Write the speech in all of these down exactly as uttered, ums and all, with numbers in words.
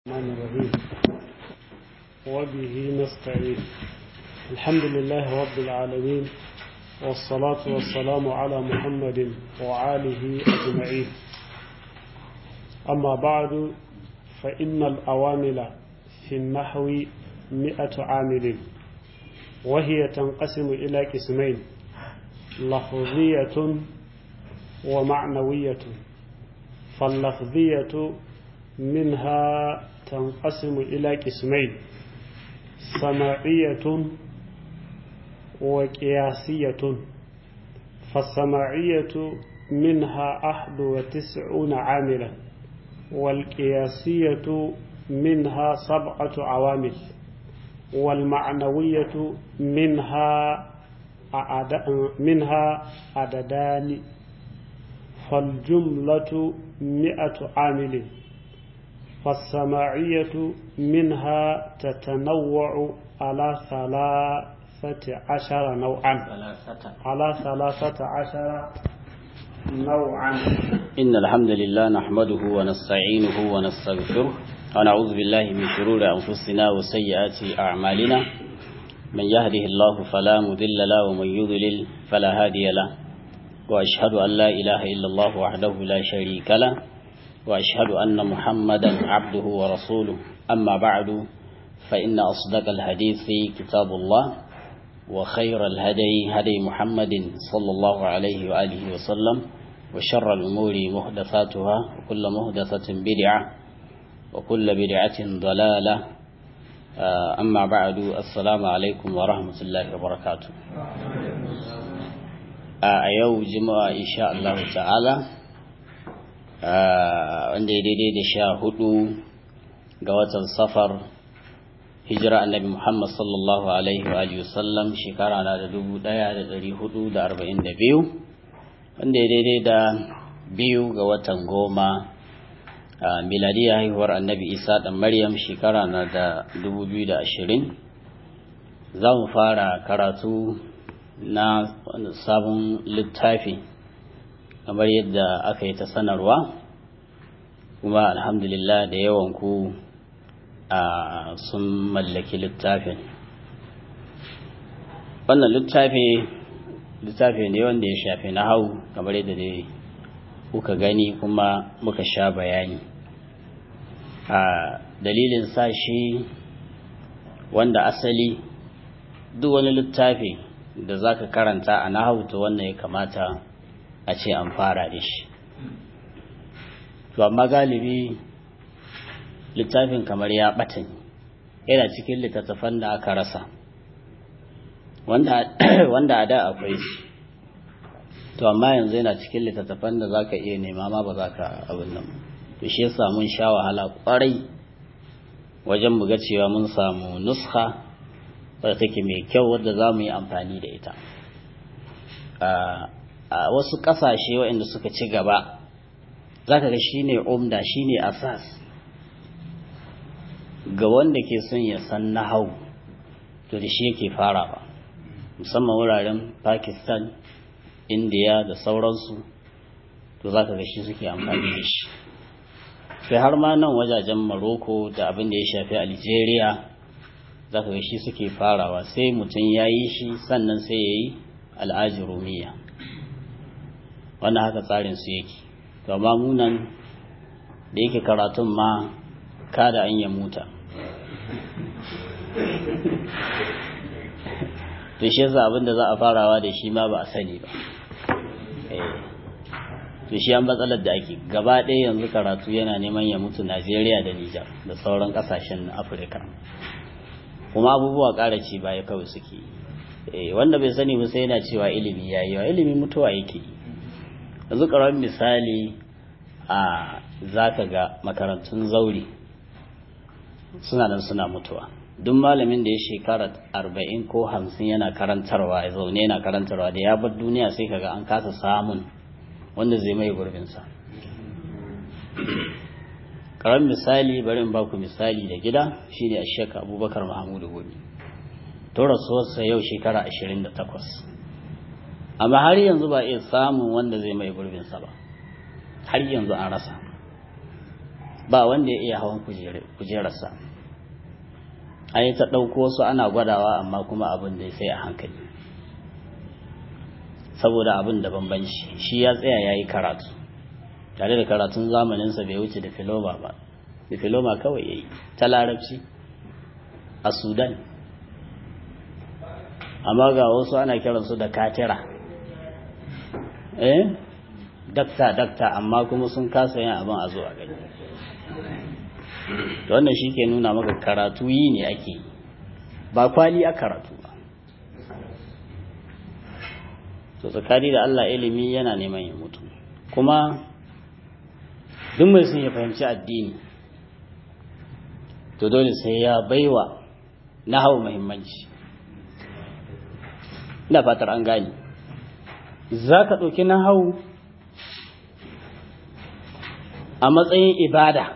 الرحمن الرحيم وبه نستعين. الحمد لله رب العالمين، والصلاة والسلام على محمد وآله أجمعين. أما بعد، فإن الأوامل في النحو مئة عامل، وهي تنقسم إلى قسمين: لفظية ومعنوية. فاللفظية منها تنقسم إلى قسمين: سماعية وقياسية. فالسماعية منها أحد وتسعون عاملا، والقياسية منها سبعة عوامل، والمعنوية منها منها عددان. فالجملة مئة عامل. فالسماعية منها تتنوع على ثلاثة عشر نوعا على ثلاثة عشر نوعا. إن الحمد لله نحمده ونستعينه ونستغفره ونعوذ بالله من شرور أنفسنا وسيئات أعمالنا. من يهده الله فلا مضل له ومن يضلل فلا هادي له، وأشهد أن لا إله إلا الله وحده لا شريك له، وأشهد أن محمدا عبده ورسوله. أما بعد، فإن أصدق الحديث كتاب الله، وخير الهدي هدي محمد صلى الله عليه وآله وسلم، وشر الأمور محدثاتها، وكل محدثة بدعة، وكل بدعة ضلالة. أما بعد، السلام عليكم ورحمة الله وبركاته. a yau juma'a insha Allah ta'ala wanda ya daidai da sha hudu ga watan safar, hijira annabi Muhammad sallallahu alaihi wa alihi wasallam shekara na da dubu daya da dari hudu da arba'in da biyu, wanda ya daidai da biyu ga watan goma miladiya haihuwar annabi Isa dan Maryam shekara na da dubu biyu da ashirin. Za mu fara karatu na sabon littafi kamar yadda aka yi ta sanarwa, kuma alhamdulillah da yawan ku a sun mallaki littafin. Wannan littafi littafi ne wanda ya shafi nahwu kamar yadda dai kuka gani kuma muka sha bayani. A dalilin sa shi wanda asali duk wani littafi da za ka karanta a nahawu, to wannan ya kamata a ce an fara da shi. To amma galibi littafin kamar ya ɓata ne, yana cikin littattafan da aka rasa, wanda a da akwai shi, to amma yanzu yana cikin littattafan da za ka iya nema ma ba za ka abin nan. To shi yasa mun sha wahala kwarai wajen mu ga cewa mun samu nuskha wadda take mai kyau wadda za mu yi amfani da ita. A wasu ƙasashe waɗanda suka ci gaba, za ka ga shi ne umda, shi ne asas ga wanda ke son ya san nahau, to da shi yake farawa, musamman wuraren Pakistan, India da sauransu, to za ka ga shi suke amfani da shi. sai har ma nan wajajen Morocco da abin da ya shafi Algeria, za ka ga shi suke farawa, sai mutum ya yi shi sannan sai ya yi al'ajirumiya. wannan haka tsarin su yake. to amma munan da yake karatun ma kada an ya muta, to shi yasa abin da za a farawa da shi ma ba a sani ba. to shi an matsalar da ake gaba ɗaya yanzu karatu yana neman ya mutu Najeriya da Nijar da sauran ƙasashen Afirka, kuma abubuwa ƙara ci baya kawai suke. eh wanda bai sani ba sai yana cewa ilimi yayi wa ilimi mutuwa yake. yanzu ƙaramin misali, a zaka ga makarantun zauri suna nan suna mutuwa. duk malamin da ya shekara arba'in ko hamsin yana karantarwa, ya zaune yana karantarwa, da ya bar duniya sai kaga an kasa samun wanda zai mai gurbinsa. ƙaramin misali, bari in baku misali da gida, shine a Sheikh Abubakar Mahmudu Gumi. to rasuwarsa yau shekara ashirin da takwas, amma har yanzu ba iya samun wanda zai mai gurbinsa ba, har yanzu an rasa. ba wanda ya iya hawan kujerarsa an yi ta ɗauko su ana gwadawa amma kuma abin da sai a hankali saboda abin da bambanci shi ya tsaya ya yi karatu tare da karatun zamaninsa bai wuce da filoma ba da filoma kawai ya yi ta larabci a sudan amma ga wasu ana kiransu da katira eh dakta dakta amma kuma sun kasa yin abin a zo a gani to wannan shi ke nuna maka karatu yi ne ake ba kwali a karatu ba to tsakani da Allah ilimi yana neman ya mutu kuma duk mai sun ya fahimci addini to dole sai ya baiwa nahwu muhimmanci ina fatar an gani za ka ɗauki nahwu a matsayin ibada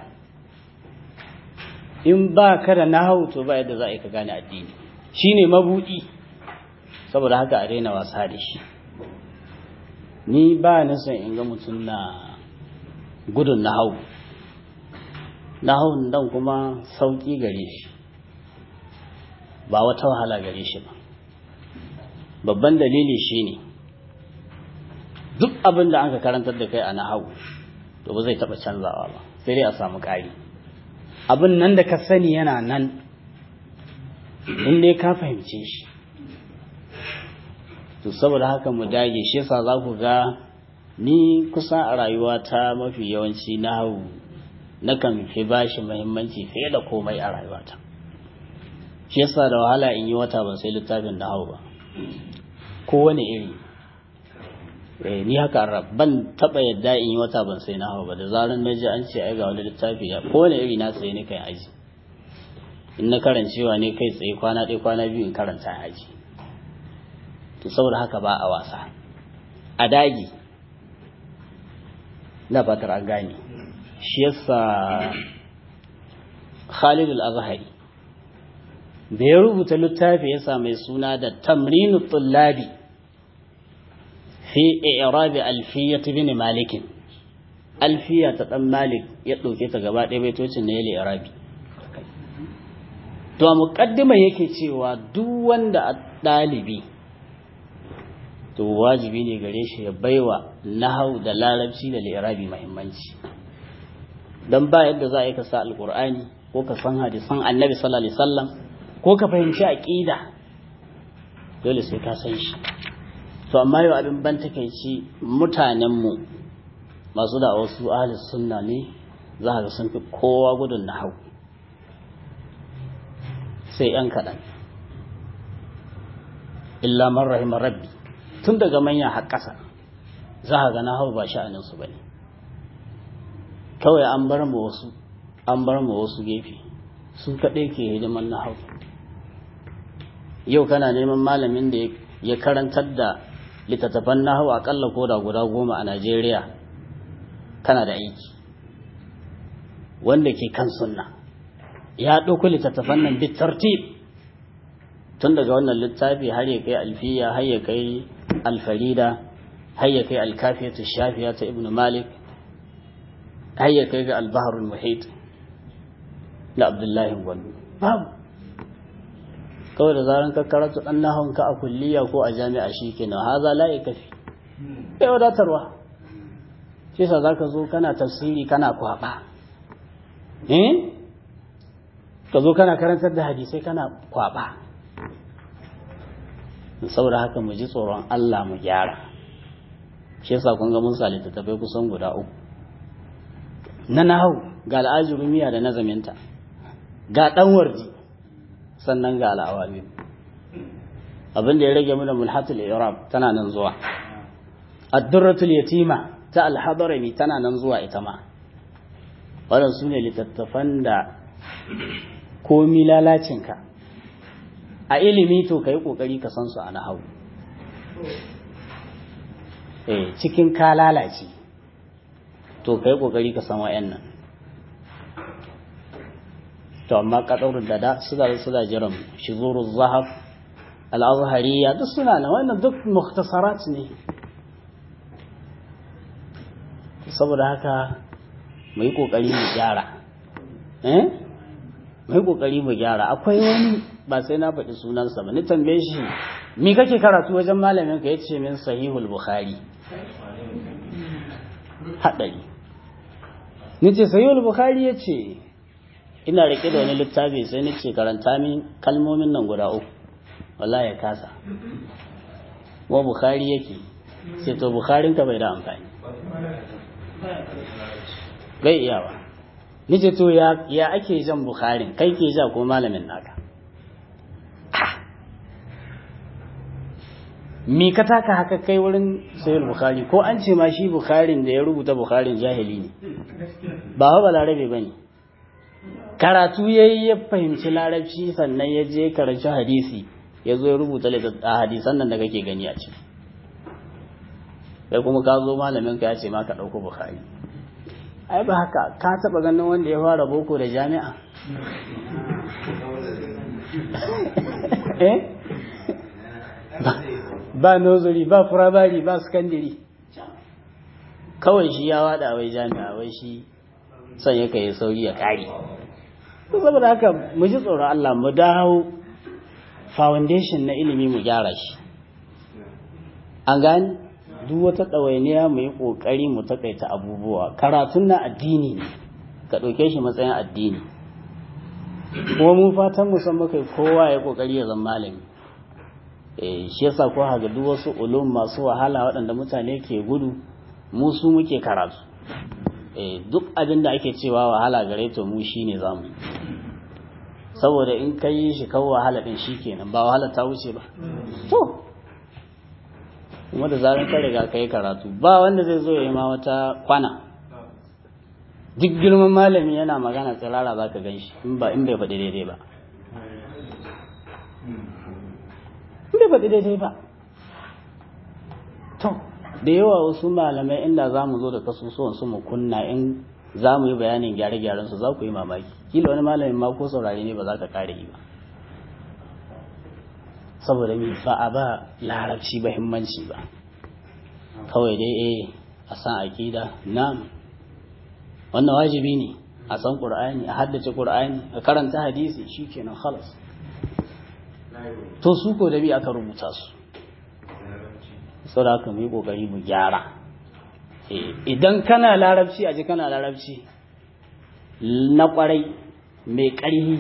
in ba ka da nahwu to ba yadda za a yi ka gane addini shine mabudi saboda haka a daina wasa da shi ni ba na son in ga mutum na gudun nahwu nahwun dan kuma sauki gare shi ba wata wahala gare shi ba babban dalili shine duk abin da aka karantar da kai a nahwu to ba zai taba canzawa ba sai dai a samu ƙari abin nan da ka sani yana nan in dai ka fahimce shi to saboda haka mu dage shi yasa za ku ga ni kusa a rayuwa ta mafi yawanci nahwu nakan fi bashi muhimmanci fiye da komai a rayuwata shi yasa da wahala in yi wata ban sai littafin nahwu ba kowane iri eh ni haka ban taba yadda in yi wata ban sai nahwu ba da zaran naji an ce ai ga wani littafi ya kowane iri na sai ne kai aji in na karancewa ne kai tsaye kwana ɗaya kwana biyu in karanta aji to saboda haka ba a wasa a dagi na fatar an gane shi yasa Khalid al-Azhari da ya rubuta littafi yasa mai suna da Tamrinut Tullabi fi i'rab alfiyat ibn Malik alfiya ta dan Malik ya dauke ta gaba ɗaya baitocin ne ya i'rabi to a muqaddima yake cewa duk wanda dalibi to wajibi ne gare shi ya baiwa nahwu da larabci da i'rabi muhimmanci dan ba yadda za a yi ka sa alqur'ani ko ka san hadisan annabi sallallahu alaihi wasallam ko ka fahimci aqida dole sai ka san shi to amma yau abin ban takeici mutanen mu masu da wasu ahli sunna ne za ka ga sun fi kowa gudun nahwu sai yan kadan illa man rahima rabbi tun daga manyan har ƙasa za ka ga nahwu ba sha'anin su bane kawai an bar mu wasu an bar mu wasu gefe su kaɗai ke hidiman nahwu yau kana neman malamin da ya karantar da littattafan nahwu akalla ko da guda goma a Najeriya kana da aiki wanda ke kan sunna ya ɗauko littattafan nan bi tartib tun daga wannan littafi har ya kai alfiya har ya kai alfarida har ya kai alkafiyatu shafiya ta ibnu malik har ya kai ga albaharul muhit na abdullahi gwandu babu kawai da zaran ka karatu dan nahon ka a kulliya ko a jami'a shikenan haza la yakafi bai wadatarwa shi yasa zaka zo kana tafsiri kana kwaba eh ka zo kana karantar da hadisai kana kwaba saboda haka mu ji tsoron Allah mu gyara shi yasa kun ga mun salita tafai kusan guda uku na nahwu ga al'ajurumiya da nazaminta ga dan wardi sannan ga al'awami abin da ya rage mana mulhatul i'rab tana nan zuwa ad-durratul yatima ta al-hadarami tana nan zuwa ita ma wannan sune littattafan da komi lalacinka a ilimi to kai kokari ka san su a nahwu eh cikin ka lalace to kai kokari ka san wayannan to amma kadaurul dada su da su da jiran shuzuruz zahab al-azhariyya duk suna nan wannan duk mukhtasarat ne saboda haka mu yi kokari mu gyara eh mai kokari mu gyara. Akwai wani ba sai na faɗi sunansa ba, ni tambaye shi me kake karatu wajen malamin ka, yace min sahihul bukhari. Hadari nace sahihul bukhari, yace ina rike da wani littafi, sai nace karanta min kalmomin nan guda uku, wallahi ya kasa. Wa bukhari yake, sai to bukharin ka bai da amfani, bai iyawa. Nace to ya ya ake jan bukharin, kai ke ja ko malamin naka? Mi ka taka haka kai wurin sayar bukhari? Ko an ce ma shi bukharin da ya rubuta bukharin jahili ne, ba wa balarabe ba ne. Karatu ya yi ya fahimci larabci, sannan ya je karanci hadisi, ya zo ya rubuta a hadisan nan da kake gani a ciki. Sai kuma ka zo malamin ka ya ce ma ka ɗauko bukhari. Ai ba haka, ka taɓa ganin wanda ya fara boko da jami'a? eh ba nursery, ba primary, ba secondary, kawai shi ya wada wai jami'a, wai shi son ya kai sauri ya kare. Saboda haka mu ji tsoron Allah, mu dawo foundation na ilimi mu gyara shi. An gani duk wata ɗawainiya mu yi ƙoƙari mu takaita abubuwa. Karatun na addini ne, ka ɗauke shi matsayin addini. Kuma mun fatan mu san muka kowa ya ƙoƙari ya zama malami. Eh shi yasa ko haga duk wasu ulum masu wahala waɗanda mutane ke gudu, mu su muke karatu. Eh duk abin da ake cewa wahala gare to mu shine zamu. Saboda in kai shi kawo wahala din shikenan, ba wahala ta wuce ba. To kuma da zaran ka riga kai karatu, ba wanda zai zo ya yi ma wata kwana. Duk girman malami yana magana tsirara zaka ganshi, in ba in bai faɗi daidai ba. bai faɗi daidai ba. To, da yawa wasu malamai inda za mu zo da kasusuwan su mu kunna, in za mu yi bayanin gyare-gyaren su za ku yi mamaki. Kila wani malamin ma ko saurari ne ba za ka kare yi ba. Saboda mi ba a ba larabci ba himmanci ba. Kawai dai eh a san aƙida, na'am. Wannan wajibi ne, a san Qur'ani, a haddace Qur'ani, a karanta hadisi, shikenan khalas. To su ko da bi aka rubuta su, saboda haka mu yi kokari mu gyara. Idan kana larabci, a ji kana larabci na kwarai mai ƙarfi,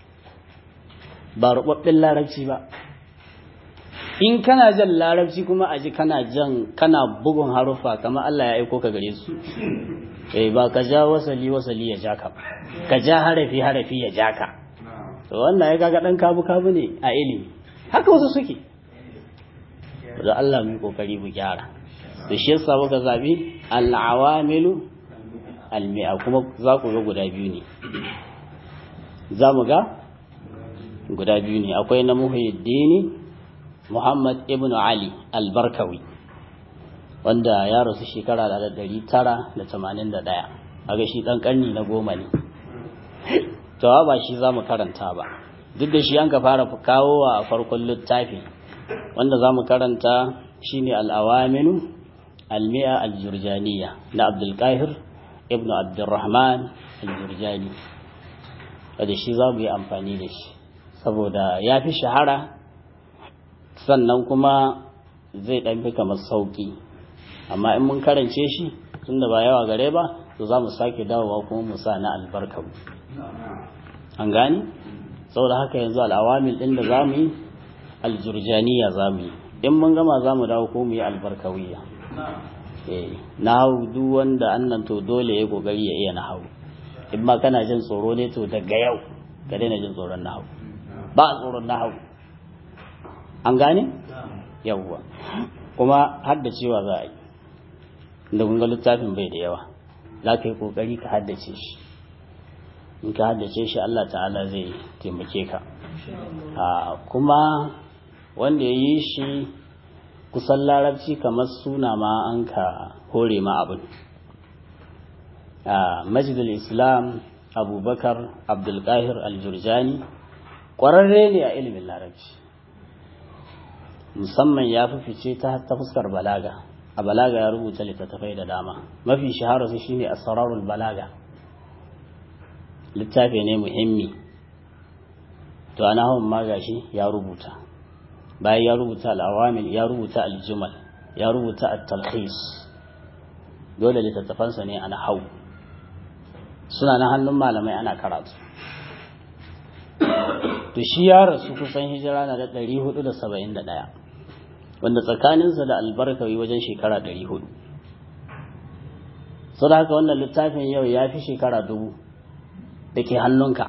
ba rubabbin larabci ba. In kana jan larabci kuma a ji kana jan kana bugun harufa kamar Allah ya aiko ka gare su. Eh ba ka ja wasali wasali ya ja ka, ka ja harafi harafi ya ja ka. To wannan ya kaga dan kabu kabu ne a ilimi, haka wasu suke. Da Allah mu kokari mu gyara. To shi yasa muka zabi al-awamilu al-mi'a, kuma za ku ga guda biyu ne. Za mu ga guda biyu ne, akwai na Muhyiddin Muhammad ibn Ali al-Barkawi, wanda ya rasu shekara da ɗari tara da tamanin da ɗaya. Aga shi dan karni na goma ne. To ba shi za mu karanta ba, duk da shi an ka fara kawowa a farkon littafi. Wanda za mu karanta shine al-awaminu al-mi'a al-jurjaniya na Abdul Qahir ibn Abdurrahman al-Jurjani. Wanda shi za mu yi amfani da shi saboda ya fi shahara, sannan kuma zai ɗan fi kamar sauƙi. Amma in mun karance shi tunda ba yawa gare ba, to za mu sake dawowa kuma mu sa na albarka. An gani? Saboda haka yanzu al'awamil ɗin da za mu yi aljurjaniya za mu yi, in mun gama za mu dawo ko mu yi albarkawiya. Na hau duk wanda annan to dole ya kokari ya iya na hau. In ma kana jin tsoro ne to daga yau ka daina jin tsoron na hau, ba a tsoron na hau. An gane? Yawwa. Kuma haddacewa za a yi, da kun ga littafin bai da yawa, za ka yi kokari ka haddace shi. In ka haddace shi Allah ta'ala zai taimake ka. Kuma wanda ya yi shi kusan larabci kamar suna ma an ka hore ma abin. Majidul Islam Abubakar Abdulkahir Al-Jurjani ƙwararre ne a ilimin larabci, musamman ya fi fice ta fuskar balaga. A balaga ya rubuta littattafai da dama, mafi shahararsu shine Asrarul Balaga. littafi ne muhimmi to ana hawan ma gashi ya rubuta bayan ya rubuta al-awamil ya rubuta al-jumal ya rubuta at-talkhis dole littattafansa ne ana hau suna na hannun malamai ana karatu to shi ya rasu kusan hijira na da ɗari hudu da saba'in da ɗaya wanda tsakaninsa da albarkawi wajen shekara ɗari hudu sau da haka wannan littafin yau ya fi shekara dubu da ke hannunka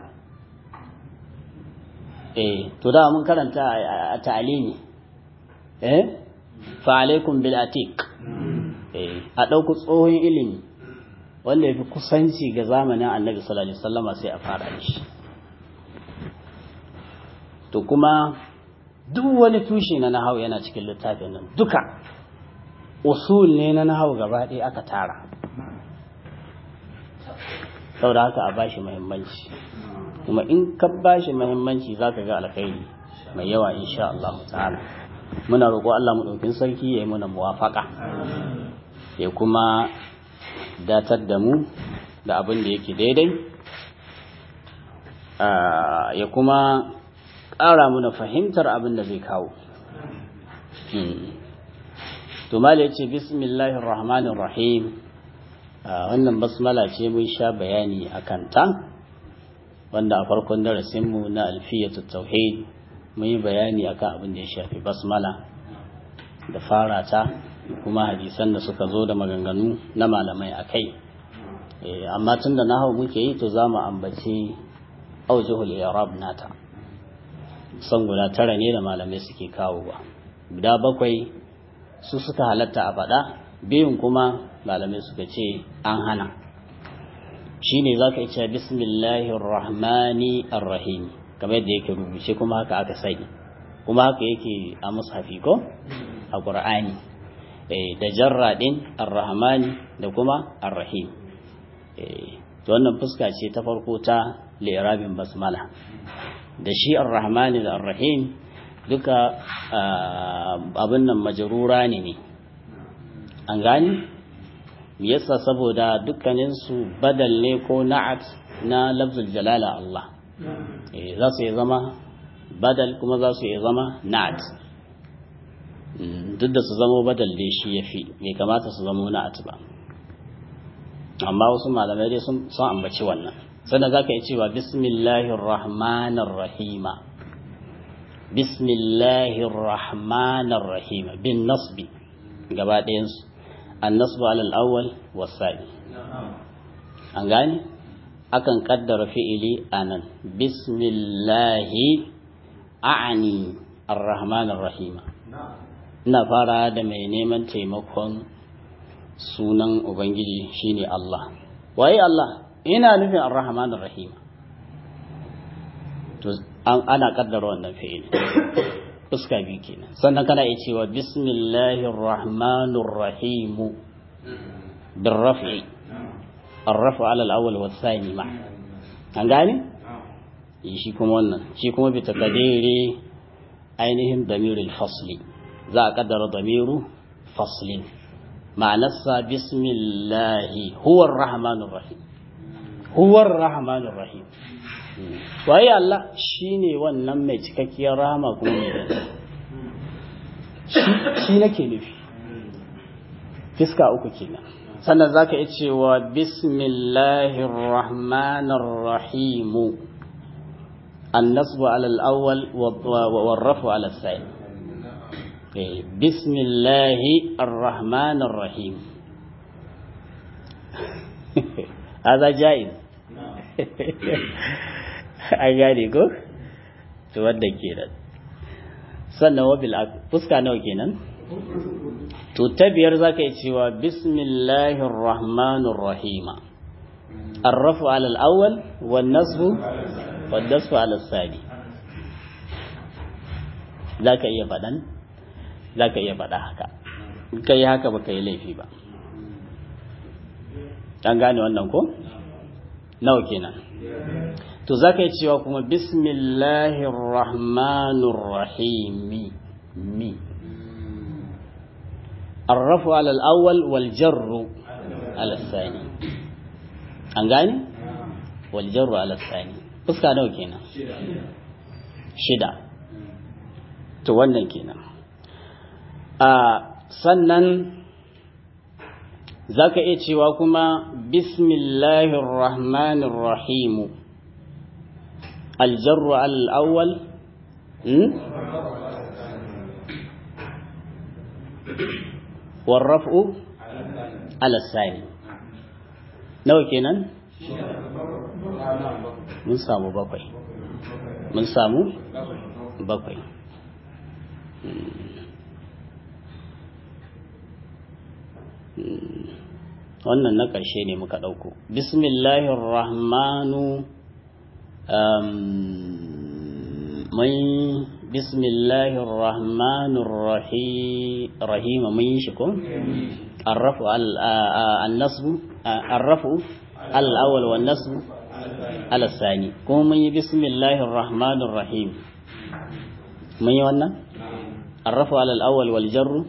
eh to da mun karanta a ta'alimi eh fa alaikum bil atiq eh a dauko tsohon ilimi wanda yafi kusanci ga zamanin Annabi sallallahu alaihi wasallama sai a fara shi to kuma duk wani tushe na nahwu yana cikin littafin nan duka usul ne na nahwu gaba ɗaya aka tara saboda haka a bashi muhimmanci kuma in ka bashi muhimmanci zaka ga alkhairi mai yawa insha Allah ta'ala muna roƙo Allah mu daukin sarki yayi muna muwafaka ya kuma datar da mu da abin da yake daidai ya kuma ƙara muna fahimtar abin da zai kawo to mala yace bismillahir rahmanir rahim wannan basmala ce mun sha bayani akan ta wanda a farkon darasinmu na alfiyatut tauhid mun yi bayani akan abin da ya shafi basmala da fara ta kuma hadisan da suka zo da maganganu na malamai akai amma tunda nahwu muke yi to zamu ambaci aujuhul i'rab nata san guda tara ne da malamai suke kawowa guda bakwai su suka halatta a faɗa biyun kuma malamai suka ce an hana shine zaka ce bismillahir rahmanir rahim kamar yadda yake rubuce kuma haka aka sani kuma haka yake a mushafi ko a qur'ani eh da jarra din ar-rahmani da kuma ar-rahim eh to wannan fuska ce ta farko ta li'rabin basmala da shi ar-rahmani da ar-rahim duka abin nan majrura ne ne an gani yasa saboda dukkaninsu badal ne ko na'at na lafzul jalala Allah eh za su yi zama badal kuma za su yi zama na'at duk da su zama badal dai shi yafi bai kamata su zama na'at ba amma wasu malamai dai sun san ambaci wannan sannan zaka yi cewa bismillahir rahmanir rahim bismillahir rahmanir rahim bin nasbi gaba ɗayan su النصب على الأول والثاني أنغاني أكن قدر فعلي أنا بسم الله أعني الرحمن الرحيم ina fara da mai neman taimakon sunan ubangiji shine Allah waye Allah ina nufin ar-rahman ar-rahim to ana kaddara wannan fi'ili fuska biyu kenan sannan kana iya cewa bismillahir rahmanir rahim bil raf'i ar-raf'u ala al-awwal wa thani ma an gane shi kuma wannan shi kuma bi taqdiri ainihin damirul fasli za a kaddara damiru faslin ma'anarsa bismillahi huwa ar-rahmanir rahim huwa ar-rahmanir rahim waye Allah shine wannan mai cikakkiyar rahama kuma mai shi nake nufi fiska uku kenan sannan zaka iya cewa bismillahir rahmanir rahim an-nasbu ala al-awwal wa ar-rafu ala al-thani eh bismillahir rahmanir rahim hada jaiz an gane ko to wanda kenan sannan wabil fuska nawa kenan to ta biyar zaka yi cewa bismillahir rahmanir rahim arrafu ala al-awwal wan nasbu wan nasbu ala al-thani zaka iya fadan zaka iya fada haka in kai haka baka yi laifi ba an gane wannan ko nawa kenan to zaka yi cewa kuma bismillahir rahmanir rahim mi arrafu ala al-awwal wal jarru ala al-thani an gane wal jarru ala thani fuska nawa kenan shida to wannan kenan a sannan zaka iya cewa kuma bismillahir rahmanir rahim al jarru ala al awwal wal raf'u ala thani nawa kenan mun samu bakwai mun samu bakwai wannan na ƙarshe ne muka ɗauko bismillahir rahmanu mai bismillahir rahmanir rahim mun yi shi ko arrafu al-nasbu arrafu al-awwal wan nasbu ala thani kuma mun yi bismillahir rahmanir rahim mun yi wannan arrafu ala al-awwal wal jarru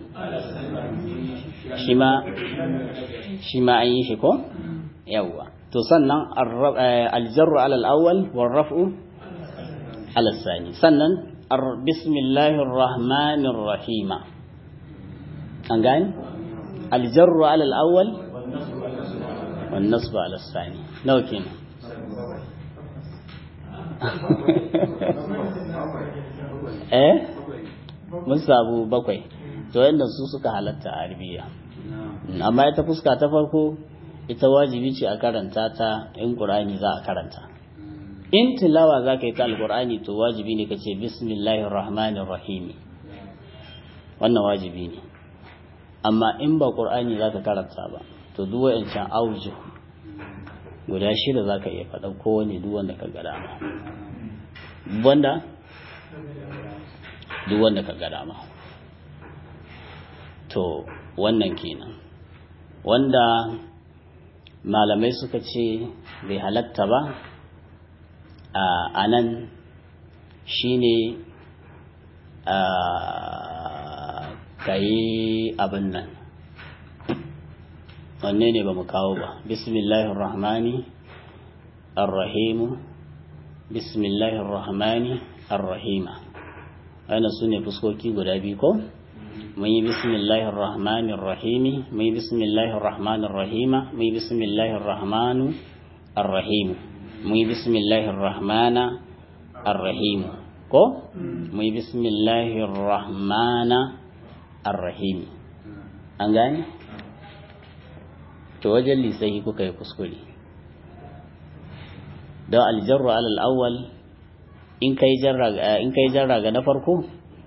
shima shima an yi shi ko yawa to sannan al-jarru ala al-awwal wal raf'u ala thani sannan bismillahir rahmanir rahim an gani al-jarru ala al-awwal wan nasbu ala thani nawa kenan eh mun sabu bakwai to yanda su suka halatta a arabiya amma ita fuska ta farko ita wajibi ce a karanta ta in qur'ani za a karanta in tilawa zaka yi ta alqur'ani to wajibi ne kace bismillahir rahmanir rahim wannan wajibi ne amma in ba qur'ani zaka karanta ba to duk wayancan auju guda shida zaka iya faɗa kowane duk wanda ka ga dama wanda duk wanda ka ga dama to wannan kenan wanda malamai suka ce bai halatta ba a nan shine a kayi abin nan wanne ne ba mu kawo ba bismillahir rahmani arrahim bismillahir rahmani arrahima ana sune fuskoki guda biyu ko mun yi bismillahir rahmanir rahimi mun yi bismillahir rahmanir rahima mun yi bismillahir rahmanu arrahim mun yi bismillahir rahmana arrahim ko mun yi bismillahir rahmana arrahim an gane to wajen lisai kuka yi kuskure da aljarru ala al-awwal in kai jarra in kai jarra ga na farko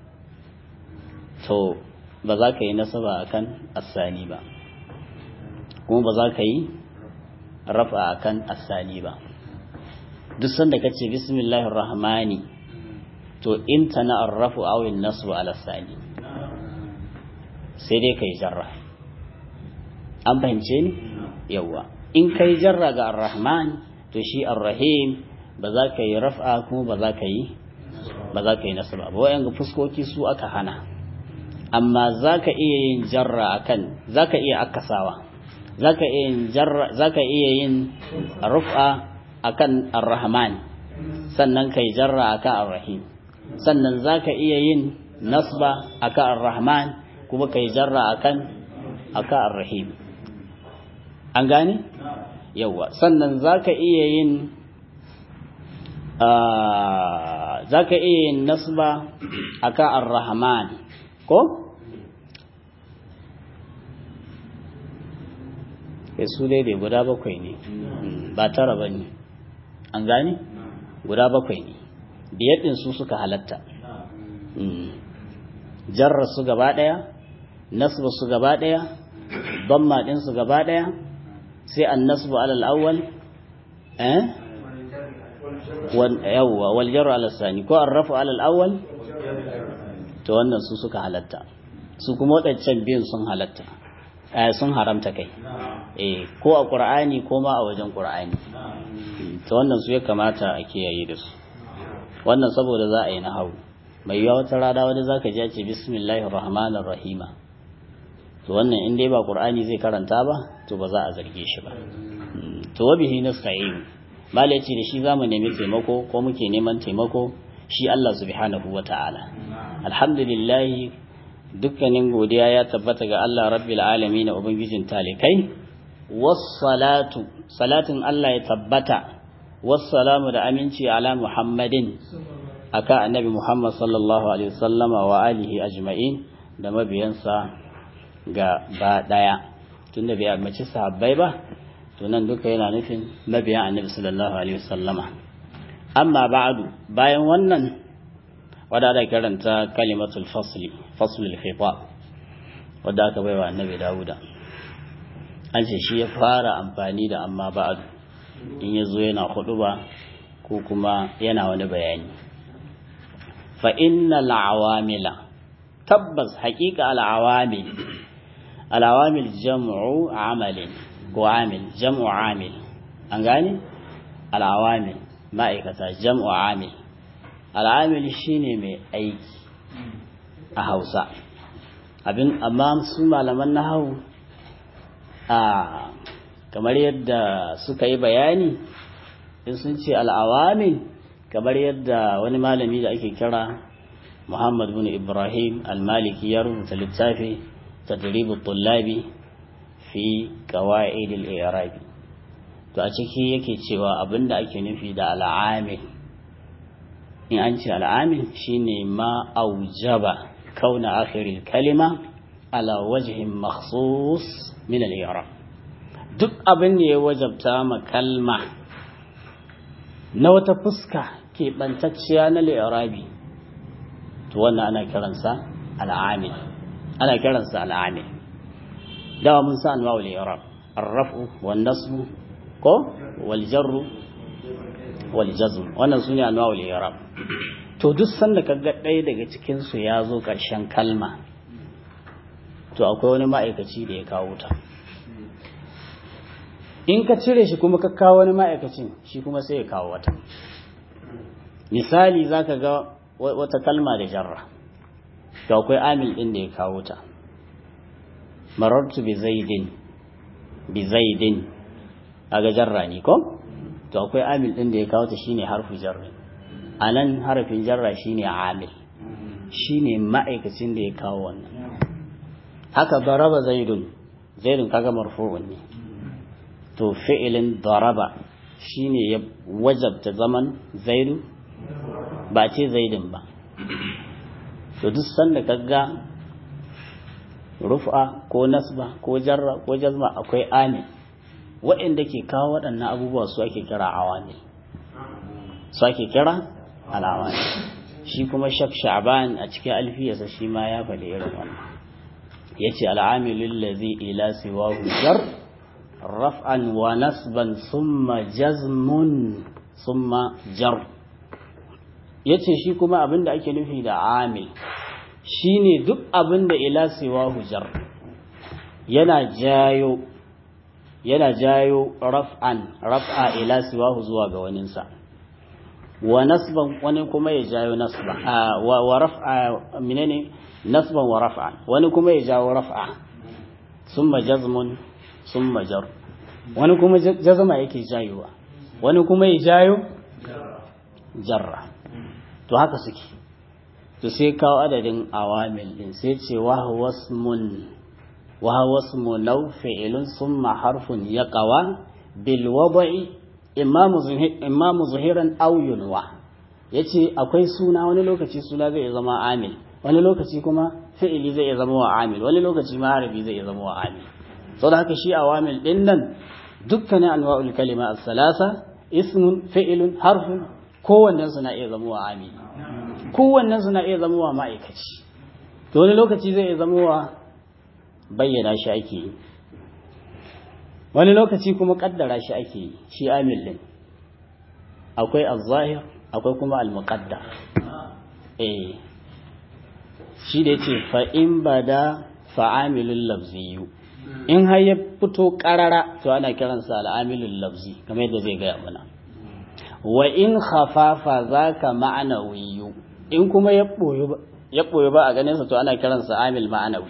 to ba za ka yi nasaba akan asani ba kuma ba za ka yi rafa akan asani ba duk sanda kace bismillahir rahmani to in tana arrafu aw an-nasbu ala asani sai dai kai jarra an fahimce ni yawa in kai jarra ga ar-rahman to shi ar-rahim ba za ka yi raf'a kuma ba za ka yi ba za ka yi nasaba ba wayan fuskoki su aka hana amma za ka iya yin jarra akan za ka iya akasawa za ka iya yin jarra za ka iya yin raf'a akan ar-rahman sannan kai jarra akan ar-rahim sannan za ka iya yin nasba akan ar-rahman kuma kai jarra akan akan ar-rahim an gane yawa sannan za ka iya yin za ka iya yin nasba akan ar-rahman ko kai su dai dai guda bakwai ne ba tara ba ne an gane guda bakwai ne biyar ɗin su suka halatta jarrar su gaba ɗaya nasba su gaba ɗaya damma ɗin su gaba ɗaya sai an nasbu alal awwal eh yawwa wal jarru ala sani ko an rafu alal awwal to wannan su suka halatta su kuma waɗancan biyun sun halatta sun haramta kai eh ko a qur'ani ko ma a wajen qur'ani to wannan su ya kamata a kiyaye da su wannan saboda za a yi nahawu mai yawa wata rada wanda zaka ji ce bismillahir rahmanir rahim to wannan in dai ba qur'ani zai karanta ba to ba za a zarge shi ba to wabihi nasta'in malai ce da shi zamu nemi taimako ko muke neman taimako shi Allah subhanahu wata'ala alhamdulillah dukkanin godiya ya tabbata ga Allah rabbil alamin ubangijin talikai was-salatu salatin Allah ya tabbata was-salamu da aminci ala Muhammadin aka annabi Muhammad sallallahu alaihi wasallama wa alihi ajma'in da mabiyansa ga ba daya tunda bai ambaci sahabbai ba to nan duka yana nufin mabiyan annabi sallallahu alaihi wasallama amma ba'du bayan wannan wadda da karanta kalimatul fasli faslul khitab wadda aka baiwa annabi Dawuda an ce shi ya fara amfani da amma ba'du in yazo yana huduba ko kuma yana wani bayani fa innal awamila tabbas haqiqa al awamil al awamil jam'u amalin ko amil jam'u amil an gane al awamil ma'aikata jam'u amil al'amil shine mai aiki a Hausa abin amma su malaman nahwu a kamar yadda suka yi bayani in sun ce al'awamil kamar yadda wani malami da ake kira Muhammad bin Ibrahim al-Maliki ya rubuta littafi tadribut tullabi fi qawaid al-i'rab to a ciki yake cewa abinda ake nufi da al'amil in an ce al'amil shine ma aujaba kauna akhiril kalima ala wajhin makhsus min al-i'rab duk abin da ya wajabta ma kalma na wata fuska ke bantacciya na al-i'rabi to wannan ana kiransa al'amil ana kiransa al'amil dawa mun sa anwa'ul i'rab ar-raf'u wan-nasbu ko wal jarru wal jazm wannan sune anwa'ul i'rab to duk sanda kaga ɗaya daga cikin su ya zo ƙarshen kalma to akwai wani ma'aikaci da ya kawo ta in ka cire shi kuma ka kawo wani ma'aikacin shi kuma sai ya kawo wata misali zaka ga wata kalma da jarra to akwai amil din da ya kawo ta marartu bi zaidin bi zaidin aga jarra ne ko to akwai amil din da ya kawo ta shine harfu jarri anan harfin jarra shine amil shine ma'aikacin da ya kawo wannan haka daraba zaidun zaidun kaga marfu'un ne to fi'ilin daraba shine ya wajabta zaman zaidu ba ce zaidin ba to duk sanda kaga rufa ko nasba ko jarra ko jazma akwai amil waɗanda ke kawo waɗannan abubuwa su ake kira awamil su ake kira alawani shi kuma shak sha'ban a cikin alfiyarsa shi ma ya faɗi irin wannan yace al'amilul ladhi ila siwahu jar raf'an wa nasban thumma jazmun thumma jar yace shi kuma abinda ake nufi da amil shine duk abinda ila siwahu jar yana jayo yana jayo raf'an raf'a ila siwahu zuwa ga waninsa wa nasban wani kuma ya jayo nasba wa wa raf'a menene nasban wa raf'an wani kuma ya jawo raf'a summa jazmun summa jar wani kuma jazma yake jayowa wani kuma ya jayo jarra to haka suke to sai kawo adadin awamil din sai ce wa huwa ismun wa huwa ismu law fi'lun summa harfun yaqwa bil wad'i imamu zuhiran aw yunwa yace akwai suna wani lokaci suna zai zama amil wani lokaci kuma fi'ili zai zama wa amil wani lokaci ma harfi zai zama wa amil saboda haka shi awamil din nan dukkanin anwa'ul kalima as-salasa ismun fi'ilun harfun kowannen su na iya zama wa amil kowannen su na iya zama wa ma'aikaci to wani lokaci zai zama wa bayyana shi ake yi wani lokaci kuma kaddara shi ake yi shi amil din akwai az-zahir akwai kuma al-muqaddar eh shi da yace fa in bada fa'amilul lafziyyu in har ya fito karara to ana kiransa al-amilul lafzi kamar yadda zai ga mana wa in khafafa zaka ma'nawiyyu in kuma ya boye ya boye ba a ganin sa to ana kiransa amil ma'nawi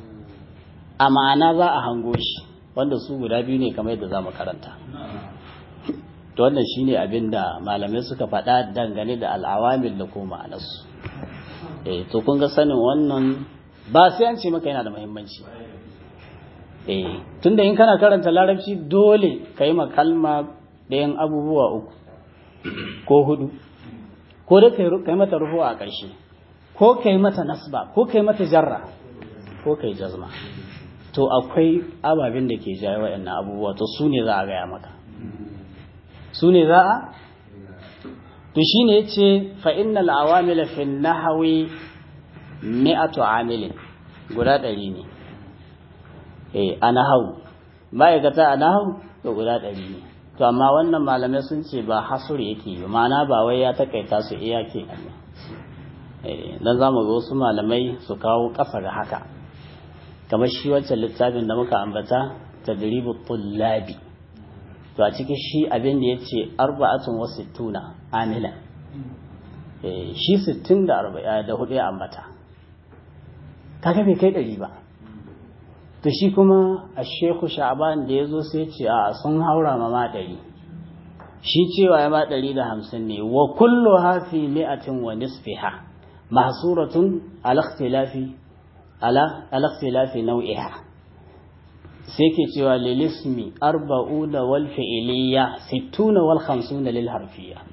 a ma'ana za a hango shi wanda su guda biyu ne kamar yadda zamu karanta to wannan shine abin da malamai suka faɗa dangane da al'awamil da kuma ma'anarsu eh to kun ga sanin wannan ba sai an ce maka yana da muhimmanci eh tunda in kana karanta larabci dole kai ma kalma ɗayan abubuwa uku ko hudu ko da kai mata rufu'a a ƙarshe ko kai mata nasba ko kai mata jarra ko kai jazma to akwai ababen da ke jaye waɗannan abubuwa to su ne za a gaya maka su ne za a to shi ne ya ce fa'innal awamila fi nahawi mi'atu amilin guda ɗari ne eh a nahawu ma'aikata a nahawu to guda ɗari ne to amma wannan malamai sun ce ba hasur yake yi ma'ana ba wai ya takaita su iyake eh dan zamu ga wasu malamai su kawo kafa da haka kamar shi wancan littafin da muka ambata tadribut tullabi to a cikin shi abin da yace arba'atun wa sittuna amila eh shi sittin da arba'in da hudu ya ambata kaga bai kai ɗari ba to shi kuma Sheikhu Sha'ban da yazo sai ce a sun haura ma ma ɗari shi cewa ya ma ɗari da hamsin ne wa kulluha fi mi'atin wa nisfiha mahsuratun ala ikhtilafi ala ala ikhtilafi naw'iha sai ke cewa lil ismi arba'una wal fi'liya sittuna wal khamsuna lil harfiyya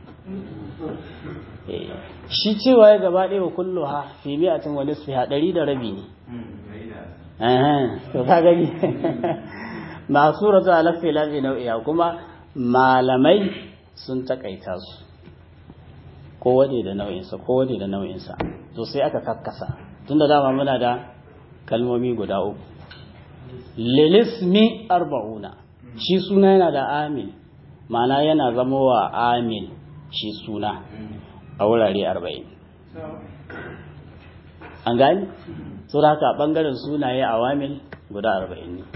shi cewa ya gaba ɗaya wa kulluha fi mi'atin wa nisfiha ɗari da rabi ne to ka gani masuratu ala ikhtilafi naw'iha kuma malamai sun takaita su kowane da nau'insa kowane da nau'insa to sai aka kakkasa tunda dama muna da kalmomi guda uku lilismi arba'una shi suna yana da amil ma'ana yana zama wa amil shi suna a wurare arba'in an gani so da haka bangaren sunaye awamil guda arba'in ne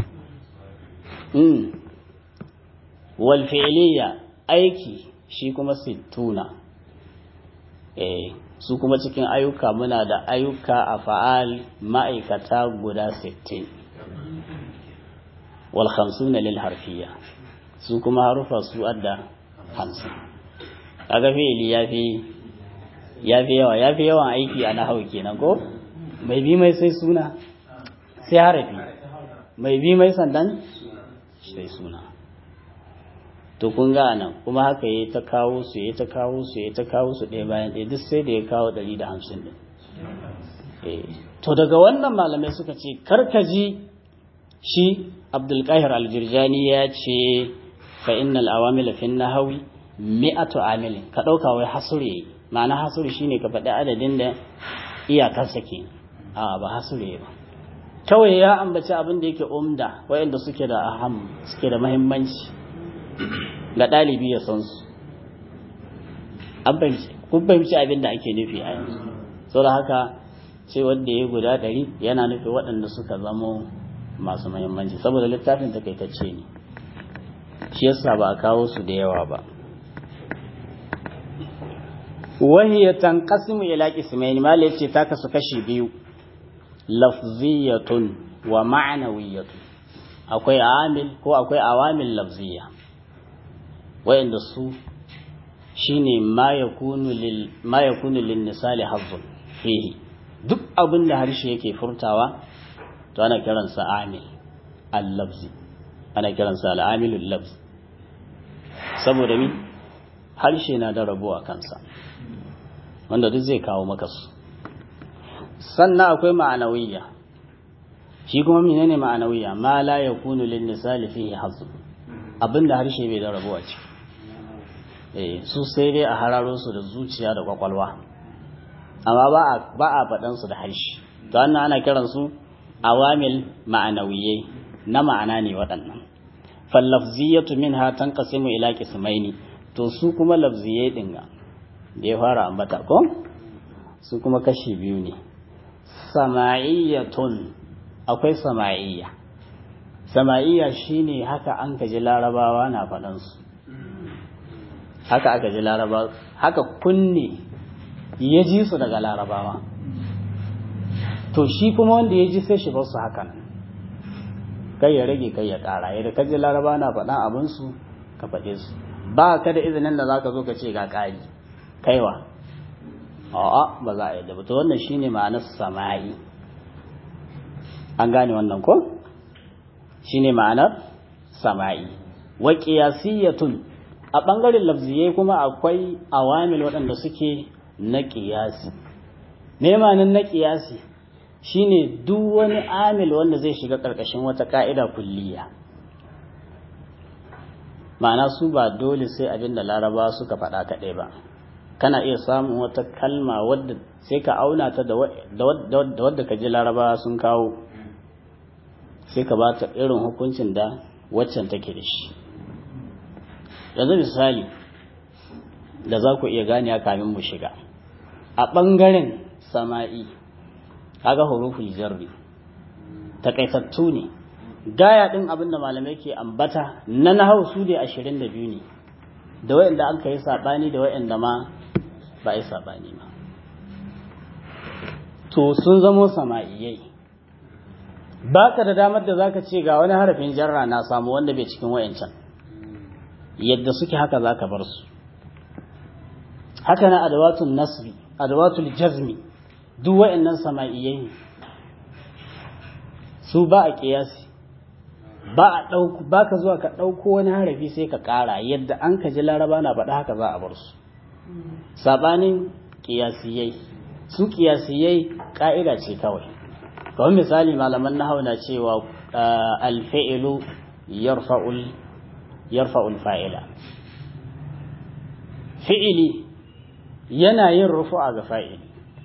wal fi'liya aiki shi kuma sittuna eh su kuma cikin ayyuka muna da ayyuka a fa'al ma'aikata guda sittin wal khamsuna lil harfiyya su kuma harufa su adda hamsin kaga fi'li yafi yafi yawa yafi yawan aiki a nahwu kenan ko mai bi mai sai suna sai harafi mai bi mai sandan sai suna to kun ga nan kuma haka yayi ta kawo su yayi ta kawo su yayi ta kawo su ɗaya bayan ɗaya duk sai da ya kawo ɗari da hamsin ɗin eh to daga wannan malamai suka ce karkaji shi Abdul Qahir Al-Jurjani ya ce fa innal awamil fi an-nahwi mi'atu amilin ka dauka wai hasuri ma'ana hasuri shine ka faɗi adadin da iyakar sake a ba hasuri ba kawai ya ambaci abin da yake umda wayanda suke da aham suke da muhimmanci ga ɗalibi ya san su kun fahimci abin da ake nufi a yanzu sau da haka ce wanda ya guda ɗari yana nufi waɗanda suka zamo masu muhimmanci saboda littafin takaitacce ne shi yasa ba a kawo su da yawa ba wahiyar tanqasimu ila qismayn ma ce ta kasu kashi biyu lafziyatun wa ma'nawiyatun akwai amil ko akwai awamil lafziya wayanda su shine ma yakunu lil ma yakunu lin nisali hazzun fihi duk abin da harshe yake furtawa to ana kiransa amil al-lafzi ana kiransa al-amilul lafzi saboda mi harshe na da rabo a kansa wanda duk zai kawo maka su sannan akwai ma'anawiyya shi kuma menene ma'anawiyya ma la yakunu lin nisali fihi hazzun abinda harshe bai da rabo a ciki eh su sai dai a hararo su da zuciya da kwakwalwa amma ba a ba a fadan su da harshe to wannan ana kiran su awamil ma'anawiyai na ma'ana ne waɗannan fal lafziyatu minha tanqasimu ila qismaini to su kuma lafziyai din ga da ya fara ambata ko su kuma kashi biyu ne sama'iyatun akwai sama'iyya sama'iyya shine haka an kaji larabawa na faɗan su haka aka ji larabawa haka kunne ya ji su daga larabawa to shi kuma wanda ya ji sai shi ba su hakan kai ya rage kai ya ƙara yadda ka ji larabawa na faɗan abinsu ka faɗe su ba ka da izinin da zaka zo ka ce ga ƙari kaiwa a'a ba za a yi da ba to wannan shine ma'anar sama'i an gane wannan ko shine ma'anar sama'i wa qiyasiyatun a bangaren lafziyai kuma akwai awamil waɗanda suke na qiyasi me ma'anar na qiyasi shine duk wani amil wanda zai shiga karkashin wata ka'ida kulliya ma'ana su ba dole sai abinda laraba suka faɗa kaɗai ba kana iya samun wata kalma wadda sai ka auna ta da wadda ka ji laraba sun kawo sai ka ba ta irin hukuncin da waccan take da shi yanzu misali da za ku iya gane kamin mu shiga a ɓangaren sama'i kaga huruful jarri takaitattu ne gaya din abin da malamai ke ambata na nahau su ne ashirin da biyu ne da wayanda an kai sabani da wayanda ma ba ai sabani ba to sun zamo sama'iyai baka da damar da zaka ce ga wani harafin jarra na samu wanda bai cikin wayancan yadda suke haka zaka bar su haka na adawatul nasbi adawatul jazmi duk wayannan sama'iyai su ba a kiyasi ba a dauko baka zuwa ka dauko wani harafi sai ka kara yadda an ka ji laraba na faɗa haka za a bar su sabanin kiyasiyai su kiyasiyai ka'ida ce kawai kawai misali malaman nahau na cewa alfa'ilu yarfa'ul yarfa'ul fa'ila fi'ili yana yin rufu'a ga fa'ili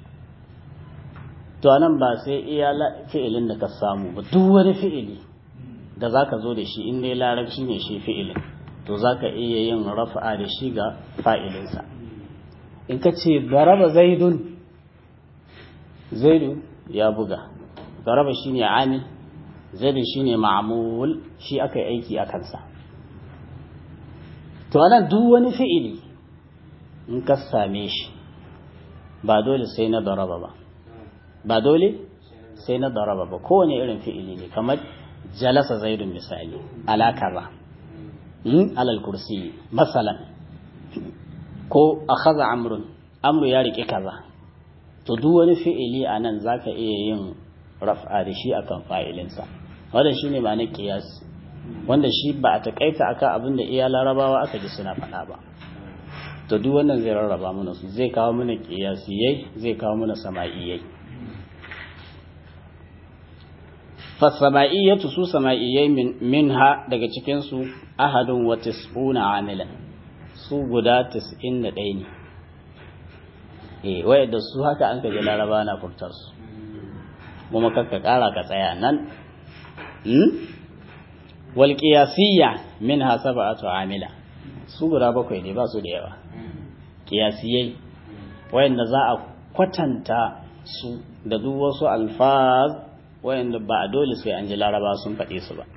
to anan ba sai iya fi'ilin da ka samu ba duk wani fi'ili da zaka zo da shi in dai larabci ne shi fi'ilin to zaka iya yin rafa'a da shi ga fa'ilinsa in ka ce daraba zaidun zaidu ya buga daraba shine amil zaidu shine ma'mul shi aka yi aiki a kansa to anan duk wani fi'ili in ka same shi ba dole sai na daraba ba ba dole sai na daraba ba kowane irin fi'ili ne kamar jalasa zaidun misali ala kaza alal kursi masalan ko akhadha amrun amru ya rike kaza to duk wani fi'ili anan zaka iya yin raf'a da shi akan fa'ilinsa wanda shine ma'anar qiyas wanda shi ba a takaita akan abin da iya larabawa aka ji suna faɗa ba to duk wannan zai rarraba mana su zai kawo mana qiyasiyai zai kawo mana sama'iyai fa sama'iyatu su sama'iyai min minha daga cikin su ahadun wa tis'una amilan su guda tis'in da ɗaya ne eh waye da su haka an kaje laraba na furtar su kuma kakka kara ka tsaya nan hmm wal qiyasiyya minha sab'atu amila su guda bakwai ne ba su da yawa qiyasiyai wayanda za a kwatanta su da duk wasu alfaz wayanda ba a dole sai an ji laraba sun faɗe su ba